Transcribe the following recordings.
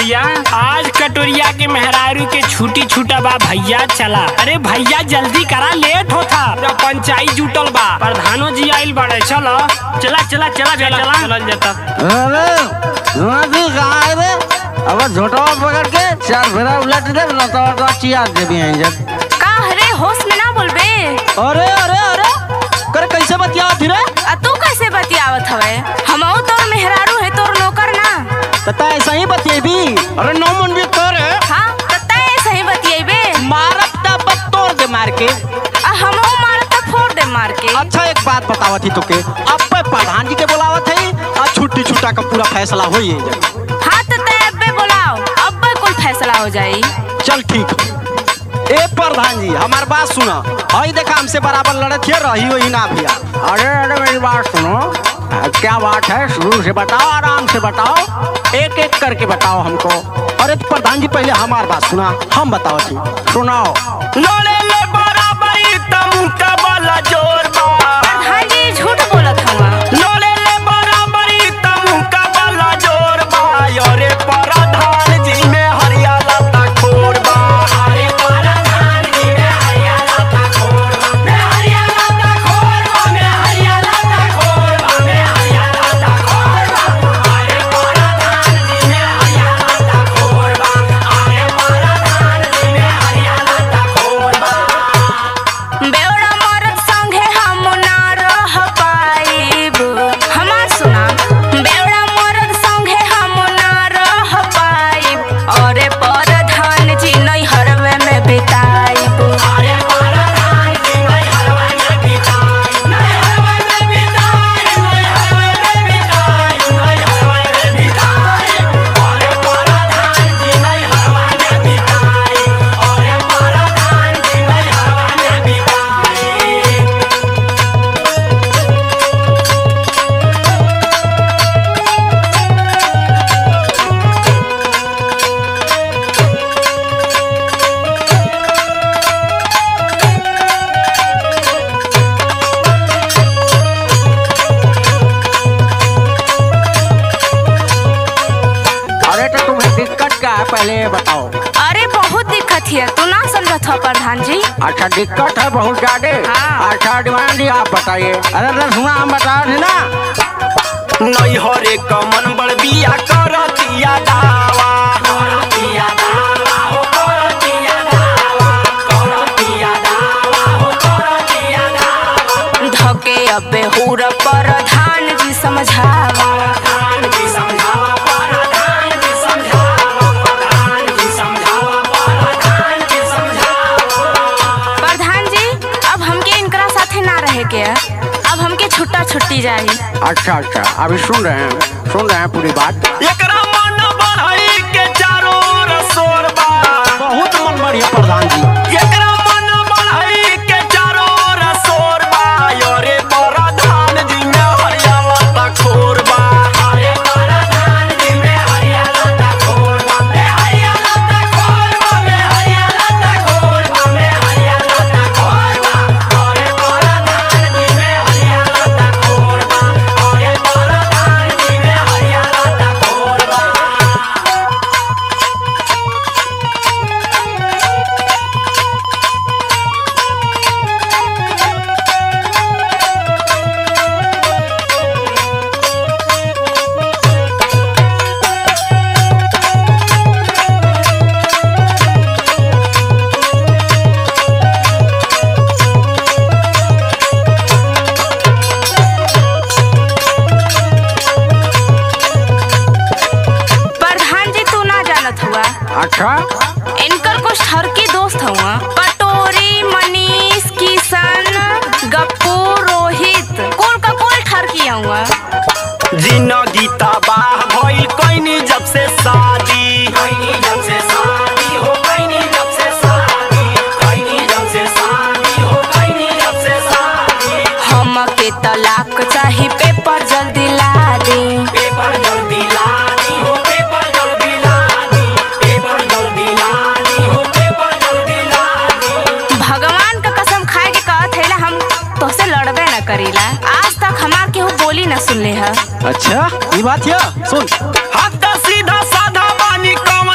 भैया आज कटोरिया के मेहरारू के छुट्टी छूटा बा भैया चला। अरे भैया जल्दी करा लेट होता पंचायत जुटल बा प्रधानो जी आइल बड़े। चलो चला चला चला चला चल जाता। अब झोटवा पकड़ के चार फेरा उलट दे तो चियार दे भी इंजन का हरे होश में ना बोलबे। अरे अरे अरे कर कैसे बतियावत रे? तू कैसे बतियावत हवे? हमहू तोर मेहरारू है तोर नौकर ना। तता ऐसा ही बतिएबी? अरे नो मन भी कर हां तता ऐसा ही बतिएबे। मारत तब तोड़ दे मार के। हमहू मारत त फोड़ दे मार के। अच्छा एक बात बतावत ही तोके अब प्रधान जी के बुलावत है आ छुट्टी छुट्टा का पूरा फैसला होई है। हां तता अबे बुलाओ अब कोई फैसला हो जाई। चल ठीक। ए प्रधान जी हमार बात सुना। हई देखा हमसे बराबर लड़े थे रही वही ना भैया। अरे अरे मेरी बात सुनो क्या बात है शुरू से बताओ आराम से बताओ एक एक करके बताओ हमको। अरे प्रधान जी पहले हमार बात सुना हम बताओ थी सुनाओ। लड़े ले बराबरी तमु का वाला जोर बा। प्रधान जी झूठ बोलत हवा। लड़े ले बराबरी तमु का वाला जोर बा। अरे प्रधान जी में हरियाला ता खोर बा। अरे प्रधान जी में हरियाला ता खोर बा। मैं हरियाला ता खोर बा। मैं हरियाला ता खोर बा। मैं हरियाला ता खोर बा। अरे प्रधान जी में हरियाला ता खोर बा। अरे प्रधान जी में हरियाला ता खोर बा। बेवड़ा मरद संगे हम ना रह पाइब। हमार सुना बेवड़ा मरद संगे हम ना रह पाइब। अरे प्रधान जी नहीं हरवे में बिताइब। अरे प्रधान जी नहीं हरवे में बिताई। नहीं हरवे में बिताई। नहीं हरवे में बिताई। नहीं हरवे में बिताई। अरे प्रधान जी नहीं हरवे में बिताई। अरे प्रधान जी नहीं हरवे में बिताई। अरे तो तुम्हें दिक्कत क्या है पहले ये बताओ। अरे बहुत दिक्कत है तू ना समझत हो प्रधान जी। अच्छा दिक्कत है बहुत ज्यादा। हाँ। अच्छा डिमांड जी आप बताइए। अरे तो सुना हम बता रहे ना। नहीं हरे कमन बड़ बिया करतिया दावा। करतिया दावा हो करतिया दावा। करतिया दावा हो करतिया दावा। धके अबे हुर प्रधान जी समझावा। प्रधान जी समझावा। प्रधान जी समझावा। प्रधान जी समझावा। प्रधान जी समझावा। प्रधान जी अब हमके इनकरा साथे ना रहे के अब हमके छुट्टा छुट्टी जाई। अच्छा अच्छा अभी सुन रहे हैं पूरी बात। एकरा मन बढ़ई के चारों ओर शोर बा। बहुत मन बढ़िया प्रधान जी। एकरा मन बढ़ई के चारों ओर शोर बा। अरे प्रधान जी में हरियाला ता खोर बा। अरे प्रधान जी में हरियाला ता खोर बा। मैं हरियाला ता खोर बा। मैं हरियाला ता खोर बा। मैं हरियाला ता खोर बा। अरे प्रधान जी में हरियाला ता खोर बा। अरे प्रधान जी में हरियाला ता खोर बा। प्रधान जी तू ना जानत हुआ अच्छा इनकर कुछ ठरकी दोस्त हुआ कटोरी मनीष किशन गप्पू रोहित कुल का कुल ठरकी हुआ। जिंदगी तबाह भइल कइनी जब से शादी। कइनी जब से शादी हो कइनी जब से शादी। कइनी जब से शादी हो कइनी जब से शादी। हमके तलाक चाही पेपर जल्दी ला दे। पेपर जल्दी ला दी हो पेपर जल्दी ला दी। पेपर जल्दी ला दी हो पेपर जल्दी ला दी। भगवान का कसम खाए के कहत है हम तोसे लड़बे न करीला। आज तक हमार केहू बोली न सुनले है। अच्छा ये बात है सुन। हद सीधा साधा बानी कम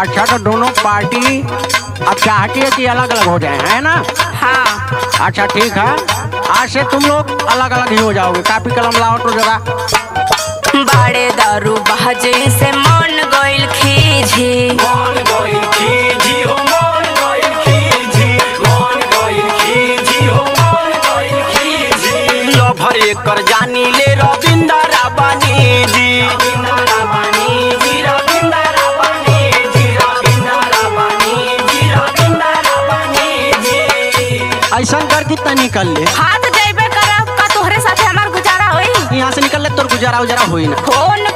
अच्छा तो दोनों पार्टी अब चाहती है कि अलग अलग हो जाए, है ना? हाँ। अच्छा ठीक है, आज से तुम लोग अलग अलग ही हो जाओगे। कापी कलम लाओ तो जरा। बाड़े दारू बहजे से मन गइल खीझी, मन गइल खीझी हो मन गइल खीझी, मन गइल खीझी हो मन गइल खीझी। लभर एकर जानी ले रविंद्र राबानी जी, रविंद्र राबानी जी, रविंद्र राबानी जी, रविंद्र राबानी जी, रविंद्र राबानी जी। ऐसा कर कितना निकल ले, हाथ जइबे करब का तोहरे साथे हमार गुजारा होई। यहाँ से निकल ले तोर गुजारा उजारा होई ना। फोन